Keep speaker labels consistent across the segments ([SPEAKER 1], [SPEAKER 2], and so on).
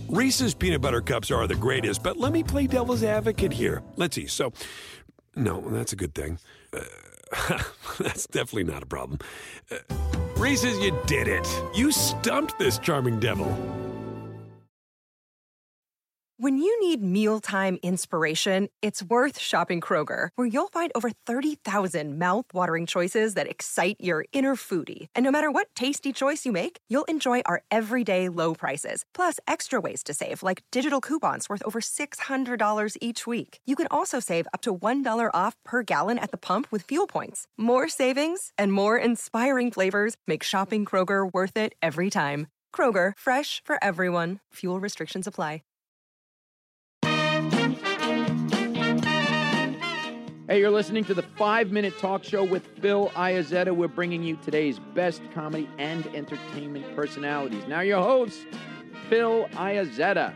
[SPEAKER 1] Reese's peanut butter cups are the greatest, but let me play devil's advocate here. Let's see. So, no, that's a good thing. That's definitely not a problem. Reese's, you did it. You stumped this charming devil.
[SPEAKER 2] When you need mealtime inspiration, it's worth shopping Kroger, where you'll find over 30,000 mouth-watering choices that excite your inner foodie. And no matter what tasty choice you make, you'll enjoy our everyday low prices, plus extra ways to save, like digital coupons worth over $600 each week. You can also save up to $1 off per gallon at the pump with fuel points. More savings and more inspiring flavors make shopping Kroger worth it every time. Kroger, fresh for everyone. Fuel restrictions apply.
[SPEAKER 3] Hey, you're listening to the 5-Minute Talk Show with Phil Iazetta. We're bringing you today's best comedy and entertainment personalities. Now your host, Phil Iazetta.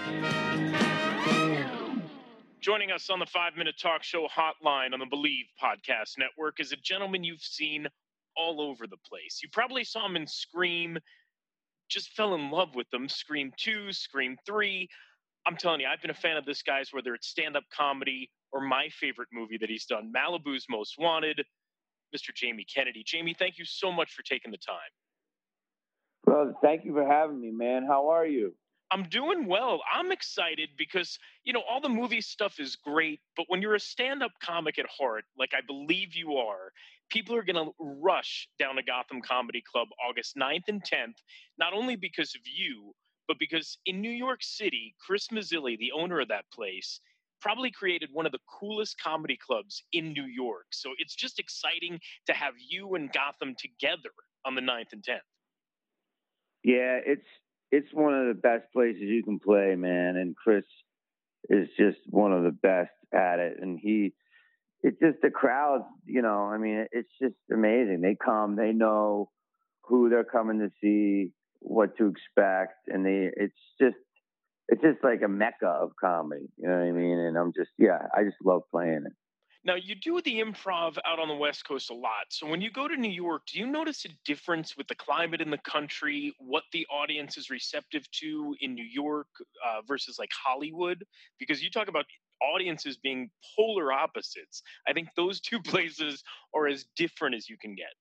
[SPEAKER 4] Joining us on the 5-Minute Talk Show hotline on the Believe Podcast Network is a gentleman you've seen all over the place. You probably saw him in Scream, just fell in love with them. Scream 2, Scream 3. I'm telling you, I've been a fan of this guy's, whether it's stand-up comedy or my favorite movie that he's done, Malibu's Most Wanted, Mr. Jamie Kennedy. Jamie, thank you so much for taking the time.
[SPEAKER 5] Well, thank you for having me, man. How are you?
[SPEAKER 4] I'm doing well. I'm excited because, all the movie stuff is great, but when you're a stand-up comic at heart, like I believe you are, people are going to rush down to Gotham Comedy Club August 9th and 10th, not only because of you, but because in New York City, Chris Mazzilli, the owner of that place, probably created one of the coolest comedy clubs in New York. So it's just exciting to have you and Gotham together on the 9th and 10th.
[SPEAKER 5] Yeah, it's one of the best places you can play, man. And Chris is just one of the best at it. And it's just the crowd, it's just amazing. They come, they know who they're coming to see, what to expect. And it's just like a mecca of comedy, you know what I mean? And I just love playing it.
[SPEAKER 4] Now, you do the improv out on the West Coast a lot. So when you go to New York, do you notice a difference with the climate in the country, what the audience is receptive to in New York versus like Hollywood? Because you talk about audiences being polar opposites. I think those two places are as different as you can get.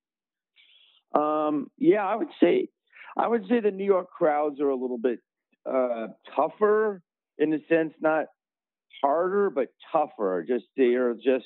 [SPEAKER 5] I would say the New York crowds are a little bit tougher in a sense, not harder, but tougher. The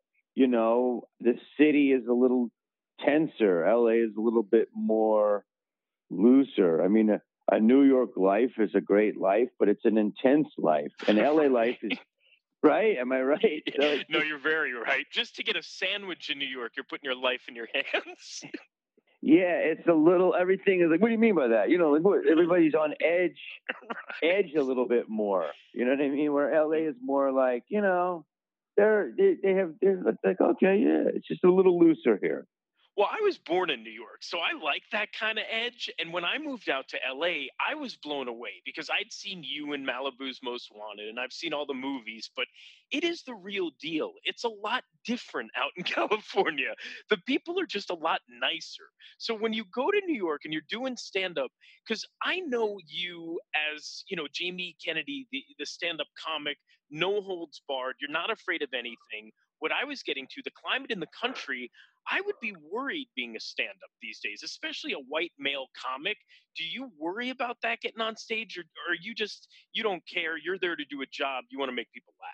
[SPEAKER 5] city is a little tenser. LA is a little bit more looser. I mean, a New York life is a great life, but it's an intense life. And LA life is, right? Am I right?
[SPEAKER 4] No, you're very right. Just to get a sandwich in New York, you're putting your life in your hands.
[SPEAKER 5] Yeah, it's a little, everything is like, what do you mean by that? Everybody's on edge a little bit more. You know what I mean? Where LA is more like, they're like, okay, yeah, it's just a little looser here.
[SPEAKER 4] Well, I was born in New York, so I like that kind of edge. And when I moved out to LA, I was blown away because I'd seen you in Malibu's Most Wanted and I've seen all the movies, but it is the real deal. It's a lot different out in California. The people are just a lot nicer. So when you go to New York and you're doing stand-up, because I know you as, Jamie Kennedy, the stand-up comic, no holds barred. You're not afraid of anything. What I was getting to, the climate in the country, I would be worried being a stand-up these days, especially a white male comic. Do you worry about that getting on stage, or you don't care? You're there to do a job. You want to make people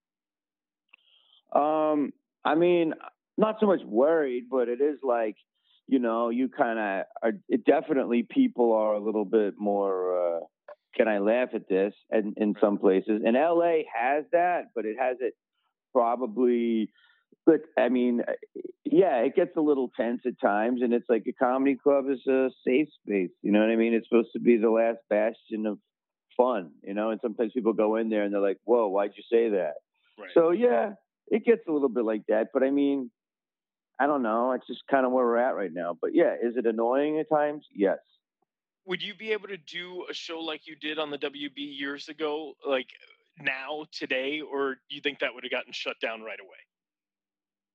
[SPEAKER 4] laugh.
[SPEAKER 5] I mean, not so much worried, but it is like, you kind of are. Definitely, people are a little bit more. Can I laugh at this? And in some places, and LA has that, but it has it probably. But I mean, yeah, it gets a little tense at times, and it's like a comedy club is a safe space. You know what I mean? It's supposed to be the last bastion of fun, and sometimes people go in there and they're like, "Whoa, why'd you say that?" Right. So yeah, it gets a little bit like that. But I mean, I don't know. It's just kind of where we're at right now. But yeah, is it annoying at times? Yes.
[SPEAKER 4] Would you be able to do a show like you did on the WB years ago, like now, today, or do you think that would have gotten shut down right away?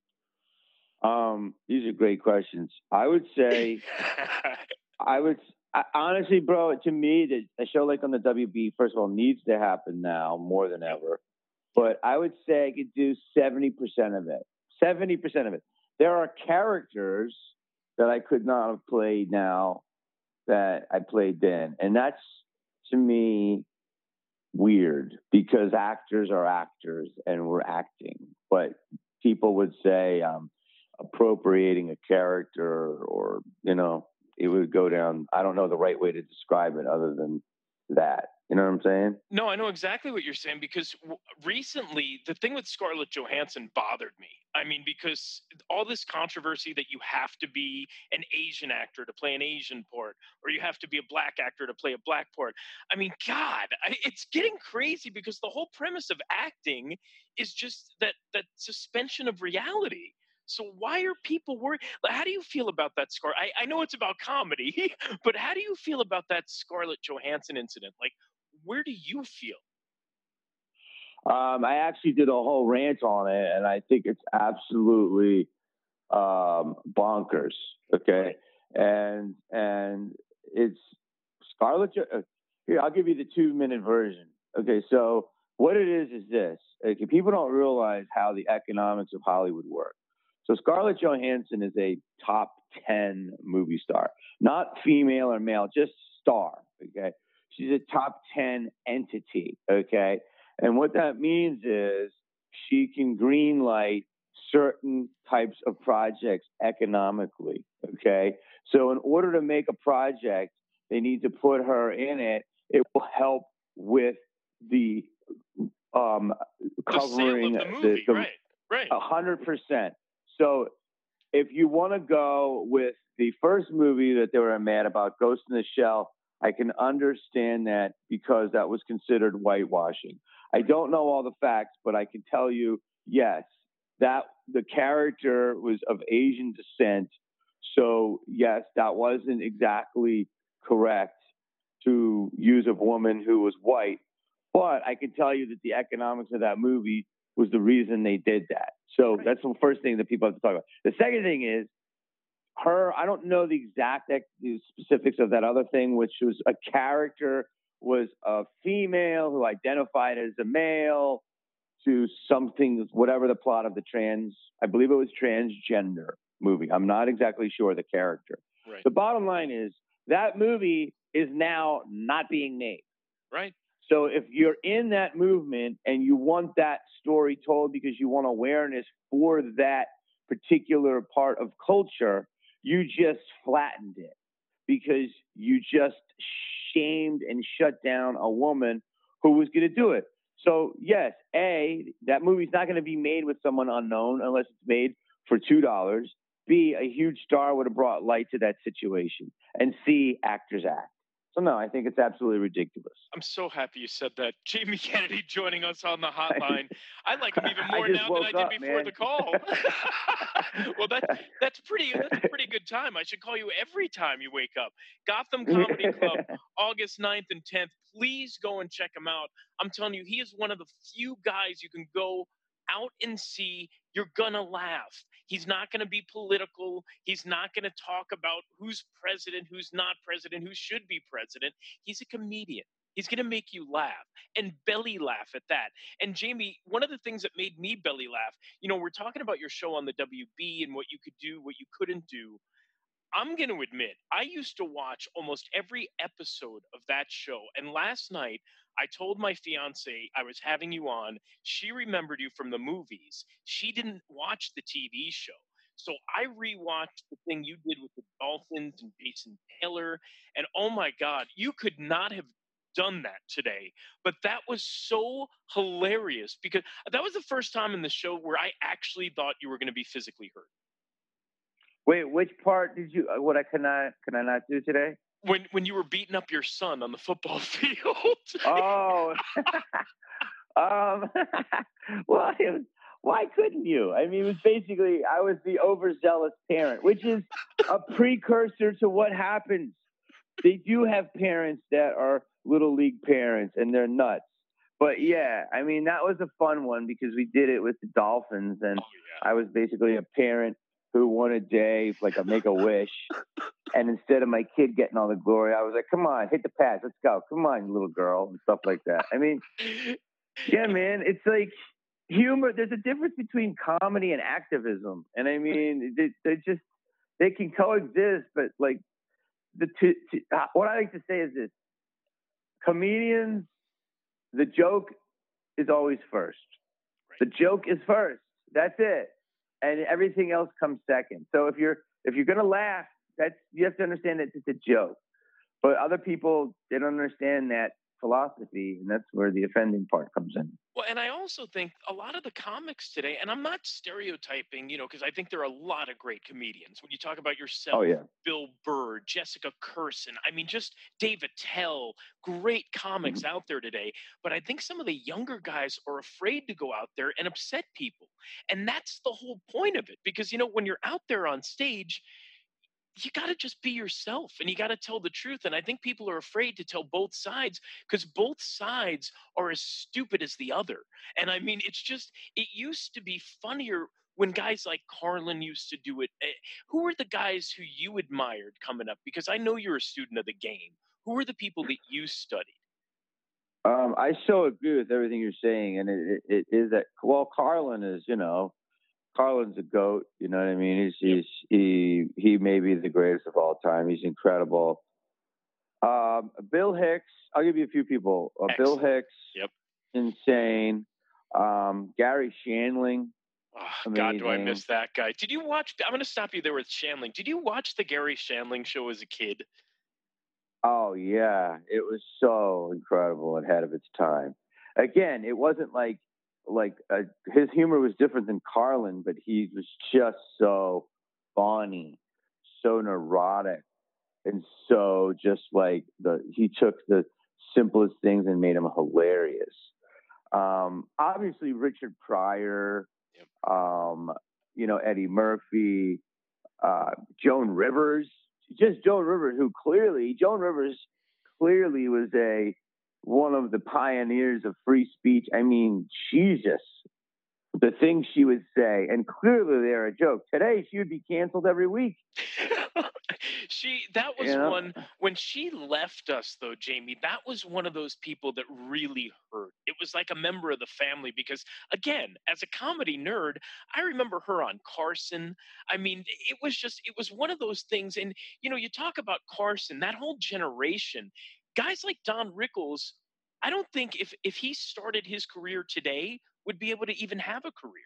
[SPEAKER 5] These are great questions. I would say, Honestly, bro, to me, a show like on the WB, first of all, needs to happen now more than ever. But I would say I could do 70% of it. 70% of it. There are characters that I could not have played now that I played then. And that's, to me, weird because actors are actors and we're acting. But people would say appropriating a character or, it would go down. I don't know the right way to describe it other than that. You know what I'm saying?
[SPEAKER 4] No, I know exactly what you're saying because recently the thing with Scarlett Johansson bothered me. I mean, because all this controversy that you have to be an Asian actor to play an Asian part, or you have to be a black actor to play a black part. I mean, God, it's getting crazy because the whole premise of acting is just that suspension of reality. So why are people worried? How do you feel about that, I know it's about comedy, but how do you feel about that Scarlett Johansson incident? Like, where do you feel?
[SPEAKER 5] I actually did a whole rant on it, and I think it's absolutely bonkers. Okay, and it's Scarlett. Here, I'll give you the 2-minute version. Okay, so what it is this: okay, people don't realize how the economics of Hollywood work. So Scarlett Johansson is a top 10 movie star, not female or male, just star. Okay, she's a top 10 entity. Okay. And what that means is she can greenlight certain types of projects economically. Okay. So in order to make a project, they need to put her in it. It will help with the covering
[SPEAKER 4] the movie, right.
[SPEAKER 5] 100%. So if you want to go with the first movie that they were mad about, Ghost in the Shell, I can understand that because that was considered whitewashing. I don't know all the facts, but I can tell you, yes, that the character was of Asian descent. So, yes, that wasn't exactly correct to use a woman who was white. But I can tell you that the economics of that movie was the reason they did that. So that's the first thing that people have to talk about. The second thing is, I don't know the exact specifics of that other thing, which was a character was a female who identified as a male to something, whatever the plot of I believe it was transgender movie. I'm not exactly sure the character.
[SPEAKER 4] Right.
[SPEAKER 5] The bottom line is that movie is now not being made.
[SPEAKER 4] Right.
[SPEAKER 5] So if you're in that movement and you want that story told because you want awareness for that particular part of culture, you just flattened it because you just shamed and shut down a woman who was going to do it. So yes, that movie's not going to be made with someone unknown unless it's made for $2. B, a huge star would have brought light to that situation. And C, actors act. So no, I think it's absolutely ridiculous.
[SPEAKER 4] I'm so happy you said that. Jamie Kennedy joining us on the hotline. I like him even more now than I did before the call. Well, that's a pretty good time. I should call you every time you wake up. Gotham Comedy Club, August 9th and 10th. Please go and check him out. I'm telling you, he is one of the few guys you can go out and see. You're gonna laugh. He's not going to be political. He's not going to talk about who's president, who's not president, who should be president. He's a comedian. He's going to make you laugh and belly laugh at that. And Jamie, one of the things that made me belly laugh, we're talking about your show on the WB and what you could do, what you couldn't do. I'm going to admit, I used to watch almost every episode of that show. And last night, I told my fiance I was having you on. She remembered you from the movies. She didn't watch the TV show. So I rewatched the thing you did with the Dolphins and Jason Taylor. And oh my God, you could not have done that today. But that was so hilarious because that was the first time in the show where I actually thought you were going to be physically hurt.
[SPEAKER 5] Wait, which part did you? What can I not do today?
[SPEAKER 4] When you were beating up your son on the football field.
[SPEAKER 5] Oh. Well, why couldn't you? I mean, it was basically I was the overzealous parent, which is a precursor to what happens. They do have parents that are little league parents, and they're nuts. But yeah, I mean, that was a fun one because we did it with the Dolphins, and I was basically a parent who won a day, like a Make-A-Wish. And instead of my kid getting all the glory, I was like, come on, hit the pads. Let's go. Come on, you little girl, and stuff like that. I mean, yeah, man, it's like humor. There's a difference between comedy and activism. And I mean, they can coexist, but like what I like to say is this: comedians, the joke is always first. The joke is first. That's it. And everything else comes second. So if you're going to laugh, you have to understand that it's a joke. But other people, they don't understand that philosophy, and that's where the offending part comes in.
[SPEAKER 4] Well, and I also think a lot of the comics today, and I'm not stereotyping, because I think there are a lot of great comedians. When you talk about yourself, Bill Burr, Jessica Kirson, I mean, just Dave Attell, great comics out there today. But I think some of the younger guys are afraid to go out there and upset people. And that's the whole point of it. Because, when you're out there on stage, you got to just be yourself and you got to tell the truth. And I think people are afraid to tell both sides because both sides are as stupid as the other. And I mean, it used to be funnier when guys like Carlin used to do it. Who are the guys who you admired coming up? Because I know you're a student of the game. Who are the people that you studied?
[SPEAKER 5] I so agree with everything you're saying. And it is that, well, Carlin is, Carlin's a goat, you know what I mean? He may be the greatest of all time. He's incredible. Bill Hicks, I'll give you a few people. Bill Hicks, insane. Gary Shandling.
[SPEAKER 4] Oh, God, do I miss that guy? Did you watch? I'm going to stop you there with Shandling. Did you watch the Gary Shandling show as a kid?
[SPEAKER 5] Oh yeah, it was so incredible, ahead of its time. Again, it wasn't like his humor was different than Carlin, but he was just so funny, so neurotic, and so just like he took the simplest things and made them hilarious. Obviously Richard Pryor, Eddie Murphy, Joan Rivers, Joan Rivers clearly was one of the pioneers of free speech. I mean, Jesus, the things she would say, and clearly they're a joke. Today, she would be canceled every week.
[SPEAKER 4] That was one, when she left us though, Jamie, that was one of those people that really hurt. It was like a member of the family because, again, as a comedy nerd, I remember her on Carson. I mean, it was one of those things. And, you talk about Carson, that whole generation, guys like Don Rickles, I don't think if he started his career today would be able to even have a career.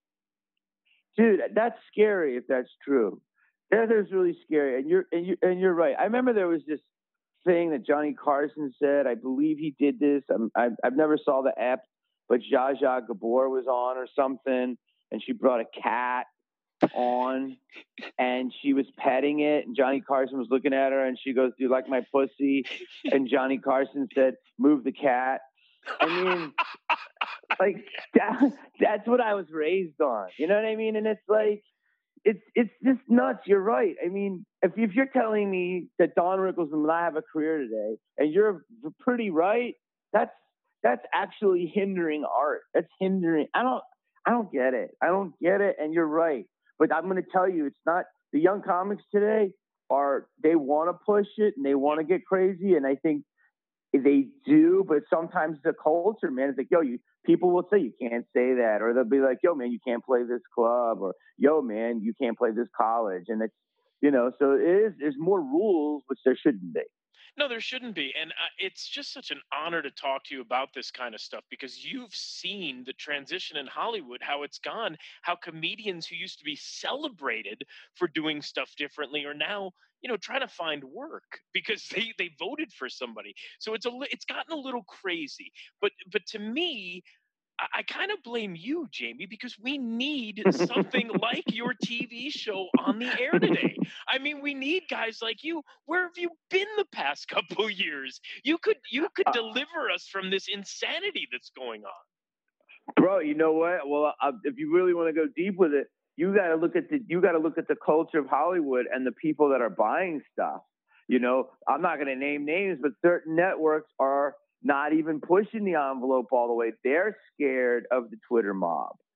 [SPEAKER 5] Dude, that's scary if that's true. That is really scary, and you're right. I remember there was this thing that Johnny Carson said. I believe he did this. I've never saw the app, but Zsa Zsa Gabor was on or something, and she brought a cat on, and she was petting it, and Johnny Carson was looking at her, and she goes, "Do you like my pussy?" And Johnny Carson said, "Move the cat." I mean, like that's what I was raised on. You know what I mean? And it's like. It's just nuts. You're right. I mean, if you're telling me that Don Rickles will not have a career today, and you're pretty right, that's actually hindering art. That's hindering. I don't get it. I don't get it. And you're right. But I'm going to tell you, it's not the young comics today they want to push it and they want to get crazy, and I think they do. But sometimes the culture, man, it's like, people will say you can't say that, or they'll be like, yo, man, you can't play this club, or yo, man, you can't play this college. And it's, so there's more rules, which there shouldn't be.
[SPEAKER 4] No, there shouldn't be. And it's just such an honor to talk to you about this kind of stuff because you've seen the transition in Hollywood, how it's gone, how comedians who used to be celebrated for doing stuff differently are now, trying to find work because they voted for somebody. So it's gotten a little crazy. But to me, I kind of blame you, Jamie, because we need something like your TV show on the air today. I mean, we need guys like you. Where have you been the past couple of years? You could deliver us from this insanity that's going on.
[SPEAKER 5] Bro, you know what? Well, if you really want to go deep with it, you got to look at the culture of Hollywood and the people that are buying stuff. I'm not going to name names, but certain networks are not even pushing the envelope all the way. They're scared of the Twitter mob.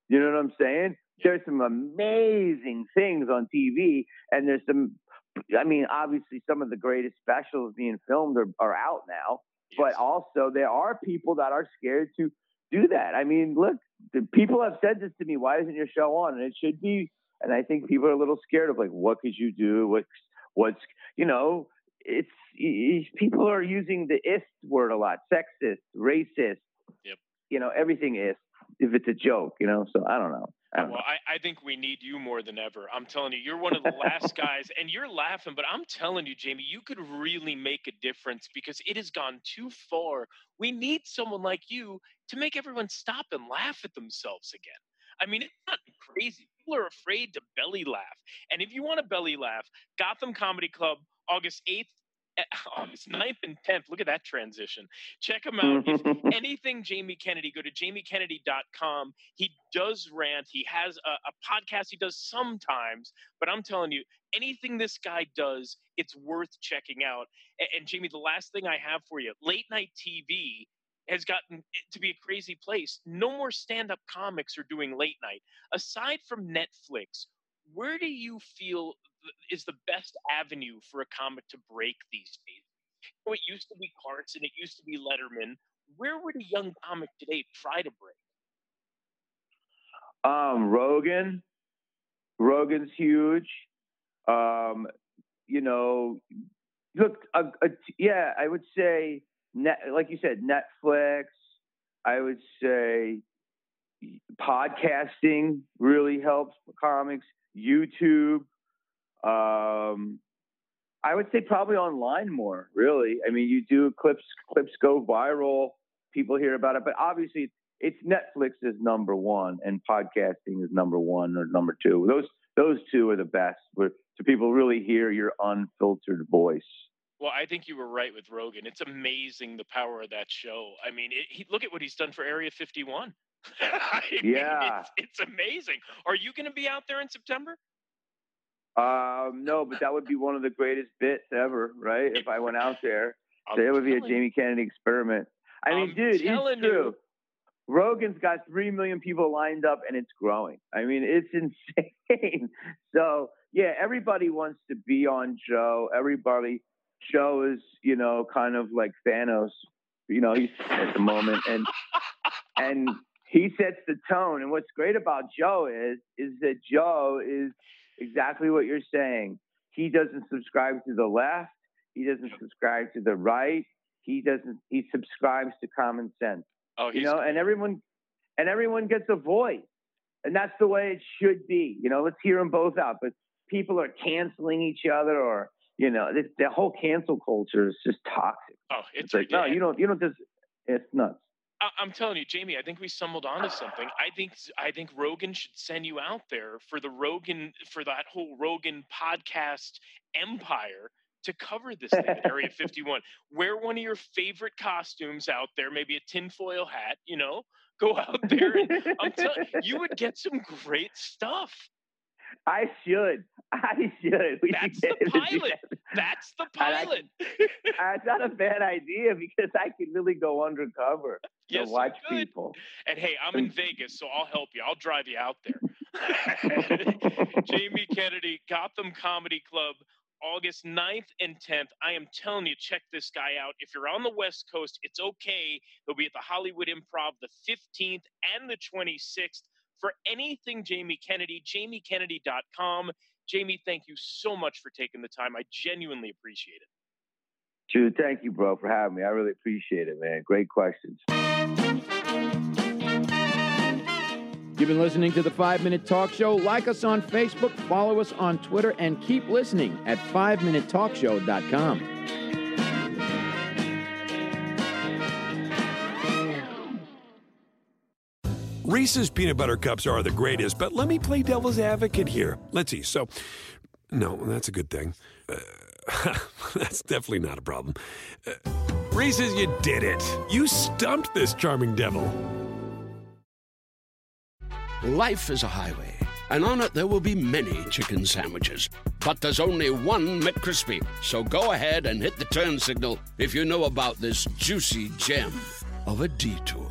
[SPEAKER 5] You know what I'm saying? There's some amazing things on TV, and there's some, I mean, obviously some of the greatest specials being filmed are out now, but also there are people that are scared to do that. I mean, look, the people have said this to me, why isn't your show on? And it should be. And I think people are a little scared of, like, what could you do? What's, you know, it's people are using the ist word a lot, sexist, racist, you know, everything is, if it's a joke, you know, so I don't know.
[SPEAKER 4] I think we need you more than ever. I'm telling you, you're one of the last guys, and you're laughing, but I'm telling you, Jamie, you could really make a difference because it has gone too far. We need someone like you to make everyone stop and laugh at themselves again. I mean, it's not crazy. People are afraid to belly laugh. And if you want to belly laugh, Gotham Comedy Club, August 8th, August 9th and 10th. Look at that transition. Check him out. If anything Jamie Kennedy, go to jamiekennedy.com. He does rant. He has a podcast he does sometimes. But I'm telling you, anything this guy does, it's worth checking out. And Jamie, the last thing I have for you, late night TV has gotten to be a crazy place. No more stand-up comics are doing late night. Aside from Netflix, where do you feel is the best avenue for a comic to break these days? You know, it used to be Carson, it used to be Letterman. Where would a young comic today try to break? Rogan's huge. You know, look, I would say, like you said, Netflix. I would say podcasting really helps for comics. YouTube. I would say probably online more, really. I mean, you do clips go viral, people hear about it, but obviously it's Netflix is number one and podcasting is number one or number two. Those two are the best, where so people really hear your unfiltered voice. Well, I think you were right with Rogan. It's amazing the power of that show. I mean, look at what he's done for Area 51. It's amazing. Are you going to be out there in September?
[SPEAKER 5] No, but that would be one of the greatest bits ever, right? If I went out there, it would be a Jamie Kennedy experiment. I mean, dude, it's true. Rogan's got 3 million people lined up, and it's growing. I mean, it's insane. So, yeah, everybody wants to be on Joe. Joe is, you know, kind of like Thanos. You know, he's at the moment, and he sets the tone. And what's great about Joe is that Joe is exactly what you're saying. He doesn't subscribe to the left. He doesn't subscribe to the right. He subscribes to common sense. Oh, you know, and everyone gets a voice, and that's the way it should be. You know, let's hear them both out. But people are canceling each other, or you know, the whole cancel culture is just toxic.
[SPEAKER 4] Oh, it's
[SPEAKER 5] like no, you don't just. It's nuts.
[SPEAKER 4] I'm telling you, Jamie, I think we stumbled onto something. I think Rogan should send you out there for that whole Rogan podcast empire to cover this thing at Area 51. Wear one of your favorite costumes out there, maybe a tinfoil hat, you know, go out there and I'm telling you would get some great stuff.
[SPEAKER 5] I should.
[SPEAKER 4] That's the pilot. That's the pilot.
[SPEAKER 5] It's not a bad idea because I could really go undercover and watch people.
[SPEAKER 4] And hey, I'm in Vegas, so I'll help you. I'll drive you out there. Jamie Kennedy, Gotham Comedy Club, August 9th and 10th. I am telling you, check this guy out. If you're on the West Coast, it's okay. He'll be at the Hollywood Improv the 15th and the 26th. For anything Jamie Kennedy, jamiekennedy.com. Jamie, thank you so much for taking the time. I genuinely appreciate it.
[SPEAKER 5] Dude, thank you, bro, for having me. I really appreciate it, man. Great questions.
[SPEAKER 3] You've been listening to the 5-Minute Talk Show. Like us on Facebook, follow us on Twitter, and keep listening at 5minutetalkshow.com.
[SPEAKER 1] Reese's Peanut Butter Cups are the greatest, but let me play devil's advocate here. Let's see. So, no, that's a good thing. That's definitely not a problem. Reese's, you did it. You stumped this charming devil.
[SPEAKER 6] Life is a highway, and on it there will be many chicken sandwiches. But there's only one McCrispy. So go ahead and hit the turn signal if you know about this juicy gem of a detour.